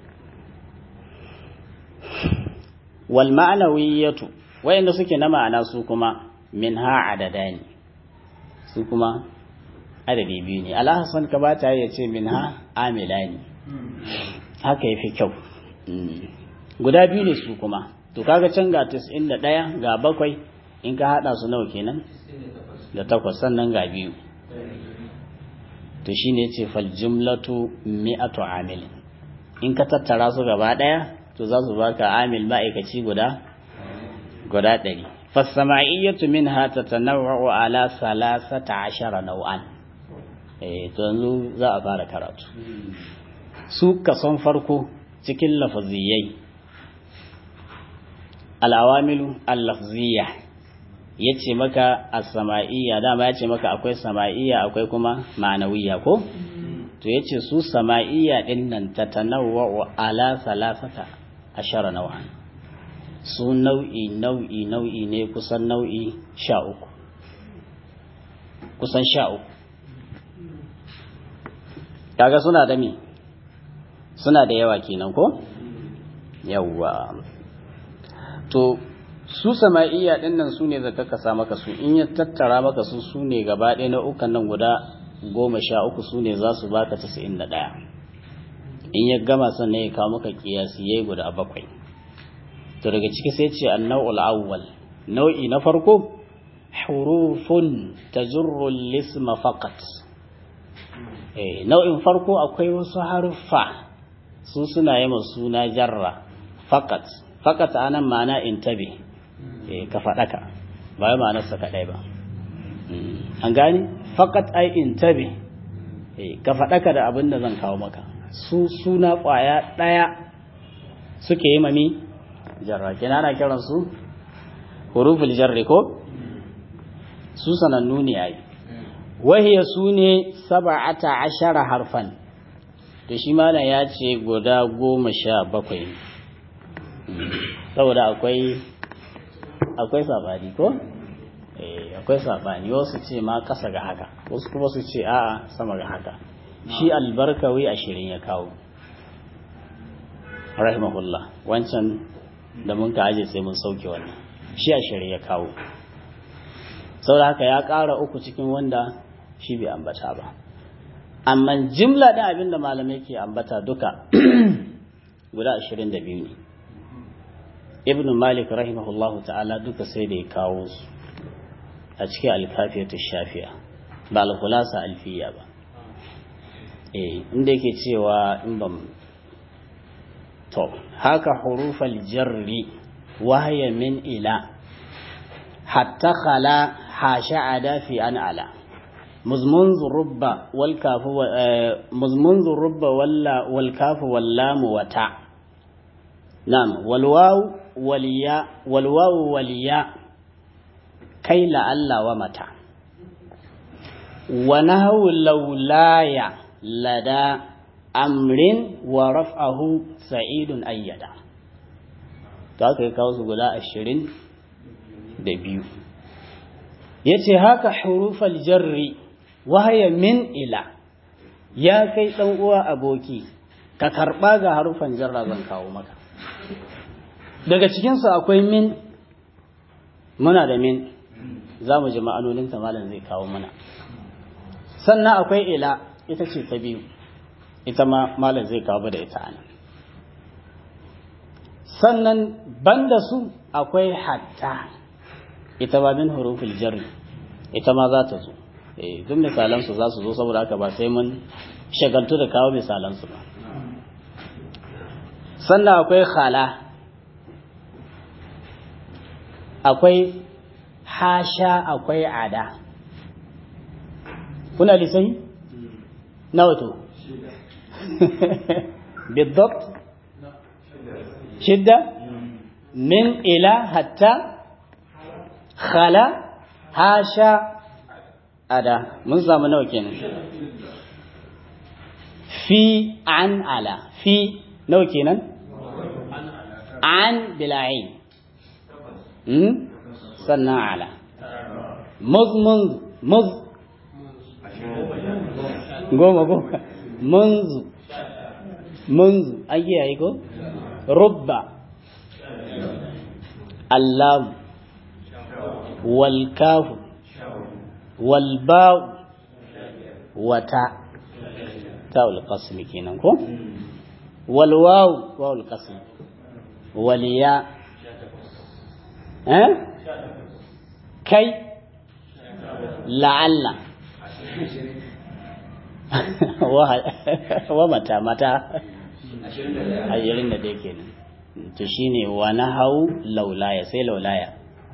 wal ma'nawiyatu wayanda suke na ma'ana su kuma minha adadani su kuma adadi biyu ne alhassan ka ba ta ya ce minha amilani haka yafi kyau guda biyu ne su kuma to kaga can ga tis'in da ɗaya ga bakwai in ka hada su nawa kenan da takwas sannan ga biyu to shine yace fal jumlatu mi'atu amil in ka tattara su gaba ɗaya to za su baka amil ma'aikaci guda guda ɗari fasama'iyyatu minha tatanawwa'u ala salasata ashara naw'an eh to yanzu za a fara karatu su kason farko cikin lafaziyai al-awamilu al-lafziyya yace maka as-sama'iyya dama yace maka akwai sama'iyya akwai kuma ma'anawiyya ko to yace su sama'iyya din nan tatanawwa'u ala salasata ashara naw'an su nau'i nau'i nau'i ne kusan nau'i sha uku kusan sha uku kaga suna da me suna da yawa kenan ko yawa to su sama'iyya din nan su ne zaka kasa maka su in ya tattara maka su su ne gaba ɗaya na ukan nan guda goma sha uku su ne za su baka casa'in da ɗaya in ya gama sannan ya kawo maka kiyasiyai guda bakwai to daga ciki sai ce an-naw'ul awwal nau'i na farko hurufun tajurru al-isma faqat eh nau'in farko akwai wasu haruffa su suna yi suna jarra faqat faqat anan ma'ana intabi eh ka fadaka ba ma'anar sa kadai ba an gane faqat ai intabi eh ka fadaka da abin da zan kawo maka su suna kwaya daya suke yi mami jarra kina ana kiran su huruful jarri ko su sanannu ne ai wahiya sune sab'ata ashara harfan to shi malam ya ce guda goma sha bakwai saboda akwai akwai sabani ko eh akwai sabani wasu ce ma kasa ga haka wasu kuma su ce a'a sama ga haka shi albarkawi ashirin ya kawo rahimahullah wancan da mun ka aje sai mun sauke wannan shi ashirin ya kawo saboda haka ya ƙara uku cikin wanda shi bai ambata ba amma jimla da abinda malamai ke ambata duka guda ashirin da biyu ne ibn malik rahimahullahu ta'ala duka sai da ya kawo su a cikin alkafiyatu shafiya ba al-khulasa alfiya ba eh inda yake cewa in ban to haka hurufal jarri wahya min ila hatta khala hasha ada fi an ala مزمنذ الرب والكاف مزمنذ الرب ولا والكاف واللام وتاء نعم والواو والياء والواو والياء كي لعل ومتى ونهو لولايا لدى أمر ورفعه سعيد أيدا تاكي كاوس غدا عشرين دبيو yace haka hurufal jarri wahaya min ila ya kai dan uwa aboki ka karba ga harufan jarra zan kawo maka daga cikin su akwai min muna da min zamu ji ma'anonin ta malam zai kawo mana sannan akwai ila ita ce ta biyu ita ma malam zai kawo da ita ana sannan banda su akwai hatta ita ba min huruful jarri ita ma za ta zo eh duk misalan su za su zo saboda haka ba sai mun shagaltu da kawo misalan su ba sannan akwai khala akwai hasha akwai ada kuna lisai nawa to بالضبط شدة من إلى حتى خلا هاشا أدا من زمان وكين في عن على في نو كينن عن بلا عين م سنة على مذ منذ مذ قوم قوم منذ منذ أي أيكو رب اللام والكاف والباء وتاء تاء القسم كينكو والواو واو القسم والياء ها كي لعل wa mata mata ashirin da dai kenan to shine wa nahau laulaya sai laulaya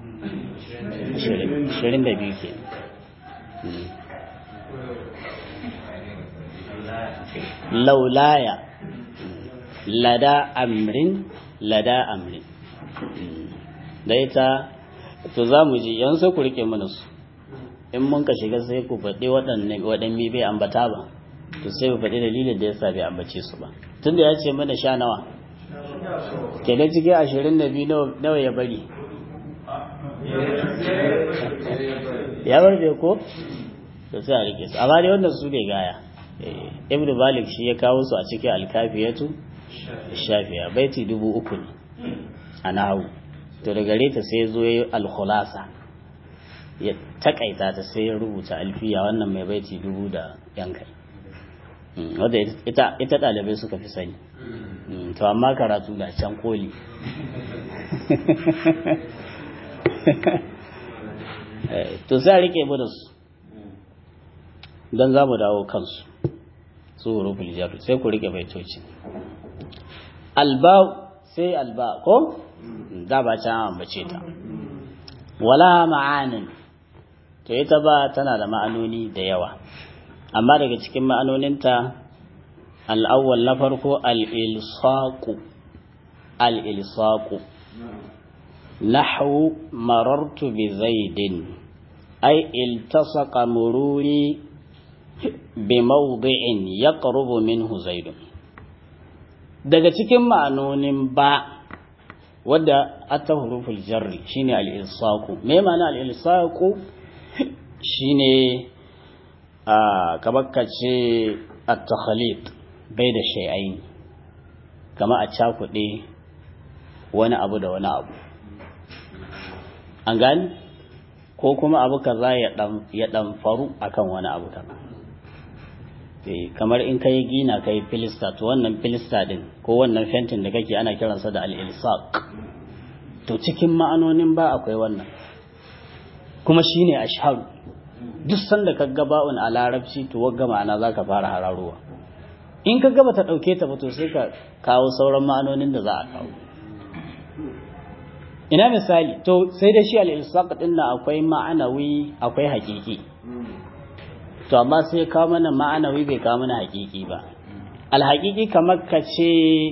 ashirin da biyu kenan laulaya lada amrin lada amrin da ita to za mu ji yan sai ku rike mana su in mun ka shiga sai ku faɗi waɗanne waɗanne bai ambata ba to sai ku faɗi dalilin da yasa bai ambace su ba tunda ya ce mana sha nawa kenan cikin ashirin da biyu nawa ya bari ya bar bai ko to sai a rike su amma dai wannan su ne gaya ibnu malik shi ya kawo su a cikin alkafiyatu shafiya baiti dubu uku ne a nahawu to da gare ta sai zo yayi al-khulasa ya takaita ta sai ya rubuta alfiya wannan mai baiti dubu da yankai wadda ita ita ɗalibai suka fi sani to amma karatu da can koli to sai a rike mu da su don za mu dawo kansu su huruful jarri sai ku rike baitoci alba sai alba ko da ba can ambace ta wala ma'anin to ita ba tana da ma'anoni da yawa amma daga cikin ma'anoninta al'awwal na farko al-ilsaqu al-ilsaqu nahwu marartu bi zaidin ay iltasaqa mururi bi mawdi'in yaqrubu minhu zaidun daga cikin ma'anonin ba wadda atta huruful jarri shine al-ilsaqu me ma'ana al-ilsaqu shine a kabakkace at-takhalit bai da shay'ain kama a cakuɗe wani abu da wani abu an gani ko kuma abu kaza ya dan ya dan faru akan wani abu kaza eh kamar in kai gina kai filista to wannan filista din ko wannan fentin da kake ana kiransa da al-ilsaq to cikin ma'anonin ba akwai wannan kuma shine ashhar duk sanda ka ga ba'un a larabci to wagga ma'ana zaka fara hararowa in ka gaba ta dauke ta ba to sai ka kawo sauran ma'anonin da za a kawo ina misali to sai da shi al-ilsaq din nan akwai ma'anawi akwai haƙiƙi to amma sai kawo mana ma'anawi bai kawo mana haƙiƙi ba al-haƙiƙi kamar ka ce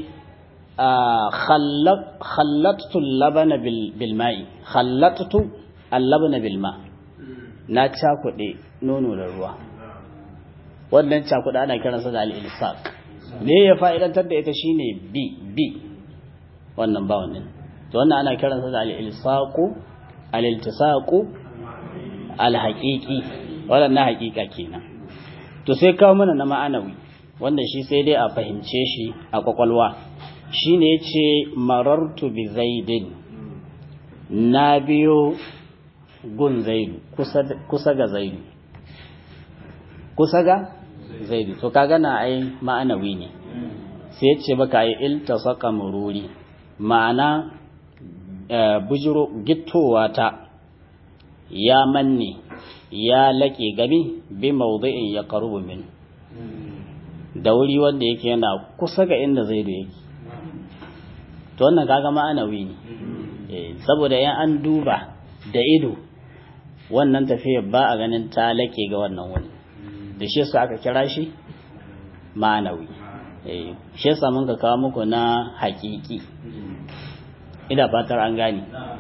khallattu al-labana bil ma'i khallattu al-labana bil ma na cakuɗe nono da ruwa wannan cakuɗa ana kiransa da al-ilsaq me ya fa'idantar da ita shine bi bi wannan ba wannan to wannan ana kiransa da al-ilsaqu al-iltisaqu al-haqiqi wannan na haqiqa kenan to sai kawo mana na ma'anawi wanda shi sai dai a fahimce shi a kwakwalwa shine yace marartu bi zaidin na biyo gun zaidu kusa kusa ga zaidu kusa ga zaidu to kaga na ai ma'anawi ne sai yace baka ai iltasaqa mururi ma'ana bujiro gittowa ta ya manne ya laƙe gami bi mawdi'in ya qarubu min da wuri wanda yake yana kusa ga inda zaidu yake to wannan kaga ma'anawi ne eh saboda yan an duba da ido wannan tafiyar ba a ganin ta laƙe ga wannan wani da shi yasa aka kira shi ma'anawi eh shi yasa mun ka kawo muku na haƙiƙi ina fatar an gane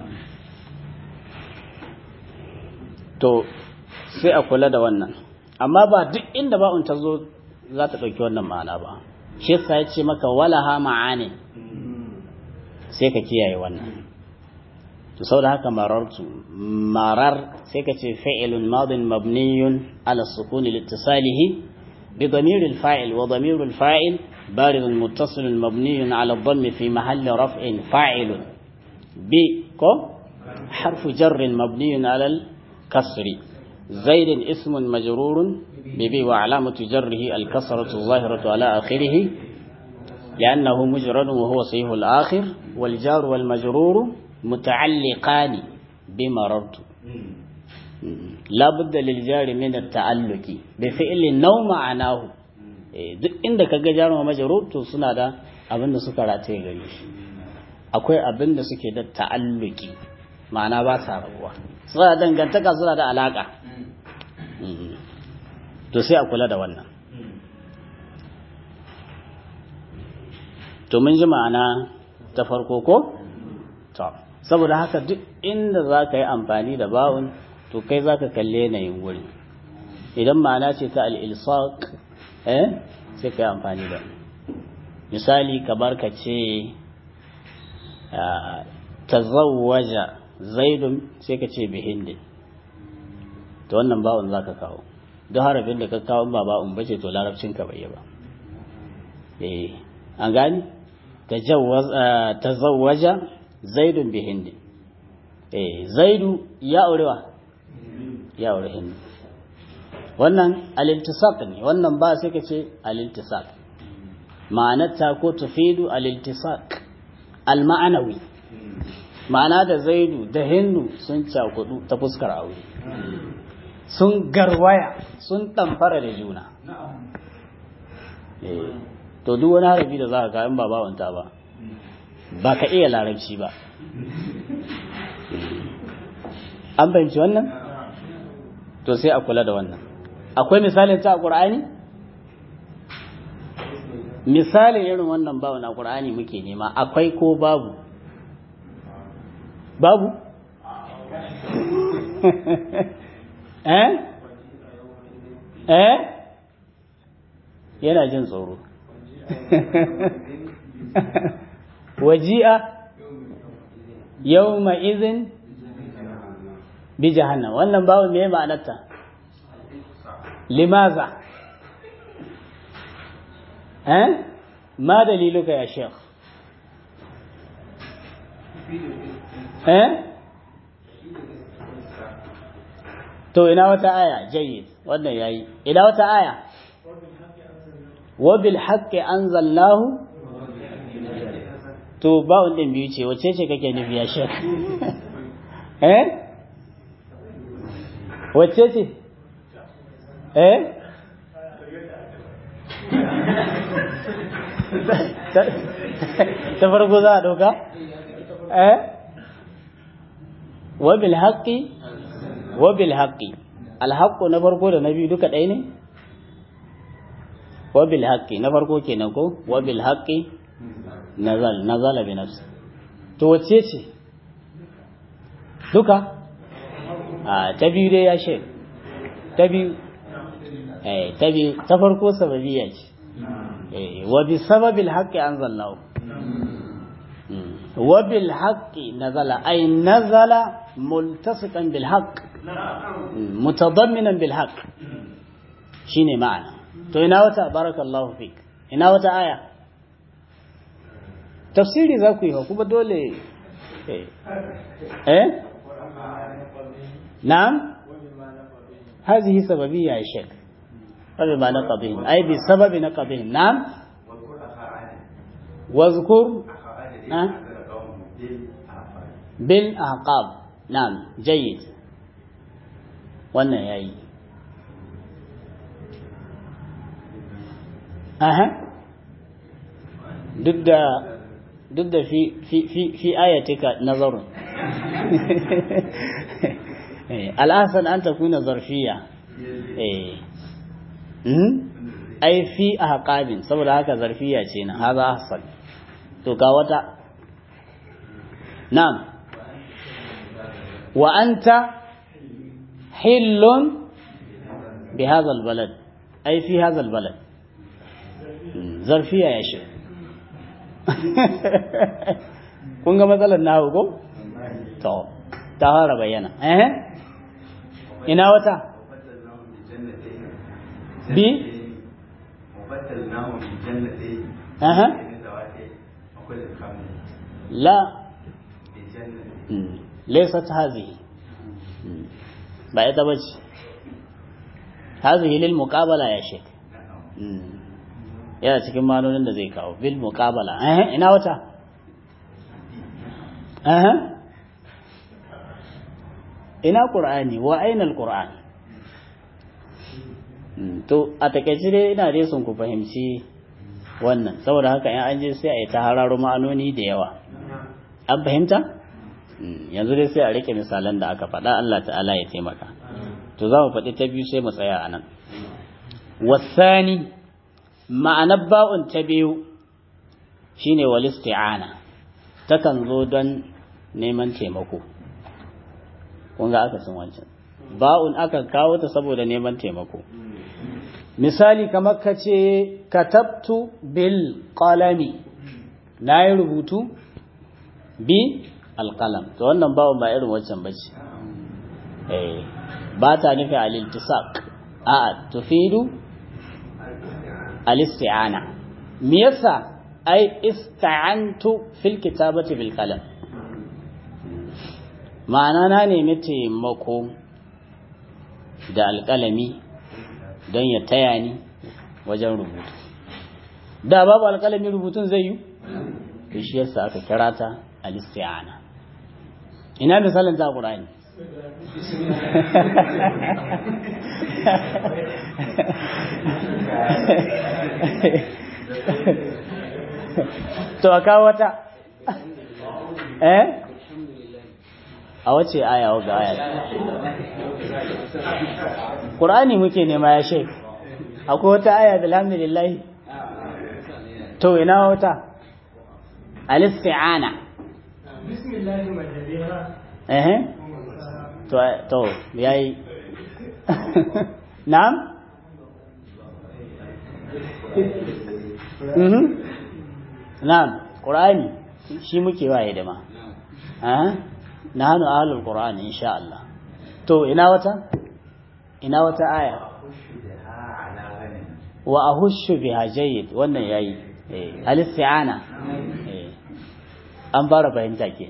to sai a kula da wannan amma ba duk inda ba'un ta zo za ta ɗauki wannan ma'ana ba shi yasa ya ce maka walaha ma'ani sai ka kiyaye wannan to saboda haka marartu marar sai ka ce fa'ilun madin mabniyun ala sukuni litisalihi bi damir al-fa'il wa damir al-fa'il barid muttasil mabniyun ala dhammi fi mahalli raf'in fa'ilun bi ko harfu jar mabniyun ala al-kasri zaid ismun majrurun bi bi wa alamatu jarrihi al-kasratu adh-dhahiratu ala akhirih لأنه مجرد وهو صحيح الآخر والجار والمجرور متعلقان بمررت لا بد للجار من التعلق بفعل نو معناه duk inda kaga jar wa majrur to suna da abin da suka rataye gare shi akwai abin da suke da ta'alluki ma'ana ba sa rabuwa suna dangantaka suna da alaka to sai a kula da wannan to mun ji ma'ana ta farko ko to saboda haka duk inda za ka yi amfani da ba'un to kai za ka kalle yanayin wuri idan ma'ana ce ta al'ilsaq eh sai ka yi amfani da misali kamar ka ce tazawwaja zaidun sai ka ce bihindin to wannan ba'un za ka kawo duk harafin da ka kawo ba ba'un bace to larabcin ka bai yi ba eh an gani tazawwaja zaidun bi hindi eh zaidu ya aurewa ya aure hindi wannan al-iltisaq ne wannan ba sai ka ce al-iltisaq ma'anarta ko tufidu al-iltisaq al-ma'anawi ma'ana da zaidu da hindu sun cakudu ta fuskar aure sun garwaya sun tamfara da juna to duk wani harafi da za ka kayan ba bawanta ba ba ka iya larabci ba an fahimci wannan to sai a kula da wannan akwai misalin ta a ƙur'ani misalin irin wannan bawon a ƙur'ani muke nema akwai ko babu babu eh eh yana jin tsoro waji'a yawma izin bi jahannam wannan babu me ma'anarta limaza eh ma daliluka ya sheikh eh to ina wata aya jayyid wannan yayi ina wata aya wa bil haqqi anzalnahu to ba wannan biyu ce wace ce kake nufi ya sheikh eh wace ce eh ta farko za a dauka eh wa bil haqqi wa bil haqqi al haqqu na farko da na biyu duka ɗaya ne wa bil haqqi na farko kenan ko wa bil haqqi nazal nazala bi nafsi to wace ce duka a ta biyu dai ya she ta biyu eh ta biyu ta farko sababiyya ce eh wa bi sababil haqqi anzalnahu wa bil haqqi nazala ay nazala multasiqan bil haqq mutadamminan bil haqq shine ma'ana to ina wata barakallahu fik ina wata aya tafsiri za ku yi kuma dole eh eh na'am هذه سببية يا شيخ فبما نقضهم أي بسبب نقضهم نعم واذكر أه؟ بالأعقاب نعم جيد وانا ياي أها ضد ضد في في في في آيتك نظر الأحسن أن تكون ظرفية أي في أحقاب سبب هكا ظرفية جينا هذا أحسن تقاوتا نعم وأنت حل بهذا البلد أي في هذا البلد ظرفية يا شيخ kun ga matsalar nawo ko to ta fara bayyana eh ina wata bi mubaddalnahu bi jannati aha la bi jannati laysat hadhihi ba ita bace hadhihi lil muqabala ya shek yana cikin manonin da zai kawo bil muqabala eh ina wata eh ina qur'ani wa aina alquran to a takeice dai ina dai sun ku fahimci wannan saboda haka in an je sai a yi ta hararo ma'anoni da yawa an fahimta yanzu dai sai a rike misalan da aka faɗa Allah ta'ala ya taimaka to za mu faɗi ta biyu sai mu tsaya a nan wasani ma'anar ba'un ta biyu shine wal isti'ana takan zo don neman taimako kun ga aka san wancan ba'un aka kawo ta saboda neman taimako misali kamar ka ce katabtu bil qalami na yi rubutu bi alqalam to wannan ba'un ba irin wancan bace eh ba ta nufi al-iltisaq a'a tufidu al-isti'ana me yasa ai ista'antu fil kitabati bil qalam ma'ana na nemi taimako da alƙalami don ya taya ni wajen rubutu da babu alƙalami rubutun zai yi to shi yasa aka kira ta al-isti'ana ina misalin ta Qur'ani to aka wata eh a wace aya ga aya Qur'ani muke nema ya shek akwai wata aya alhamdulillah to ina wata al-isti'ana bismillah majaliha eh to to yayi na'am mhm na'am Qur'ani shi muke waye da ma eh nahnu ahlul Qur'an insha Allah to ina wata ina wata aya wa ahushu biha jayyid wannan yayi eh al-isti'ana eh an fara fahimta ke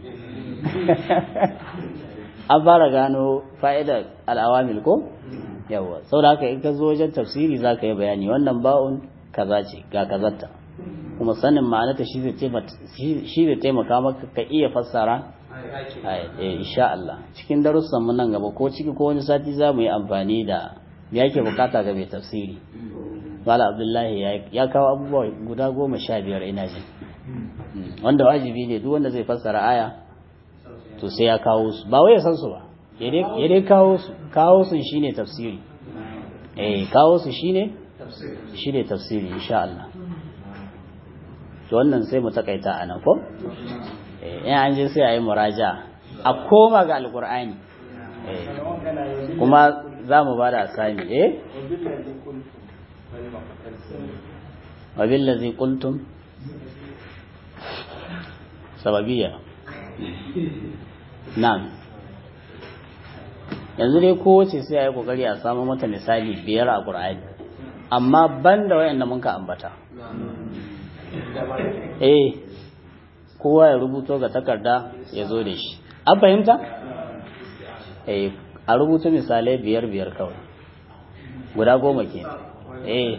an fara gano fa'idar al-awamil ko yawa saboda haka in ka zo wajen tafsiri zaka yi bayani wannan ba'un kaza ce ga kazarta kuma sanin ma'anarta shi zai taimaka shi zai taimaka maka ka iya fassara eh insha Allah cikin darussan mun nan gaba ko ciki ko wani sati za mu yi amfani da me yake bukata ga mai tafsiri Mala Abdullahi ya kawo abubuwa guda goma sha biyar ina jin wanda wajibi ne duk wanda zai fassara aya to sai ya kawo su ba wai ya san su ba ya dai kawo su kawo su shine tafsiri eh kawo su shine shine tafsiri insha Allah to wannan sai mu takaita anan ko eh in an je sai ayi muraja a koma ga alqur'ani eh kuma za mu bada asami eh wabillazi qultum sababiyya na'am yanzu dai kowace sai ayi kokari a samu mata misali biyar a Qur'ani amma banda wayanda mun ka ambata eh kowa ya rubuto ga takarda ya zo da shi an fahimta eh a rubuta misalai biyar biyar kawai guda goma kenan eh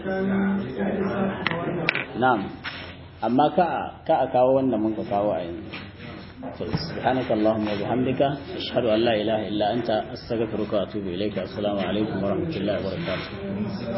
na'am amma ka ka a kawo wannan mun ka kawo a yanzu to subhanakallahumma wa bihamdika ashhadu an la ilaha illa anta astaghfiruka wa atubu ilayka assalamu alaikum wa rahmatullahi wa barakatuh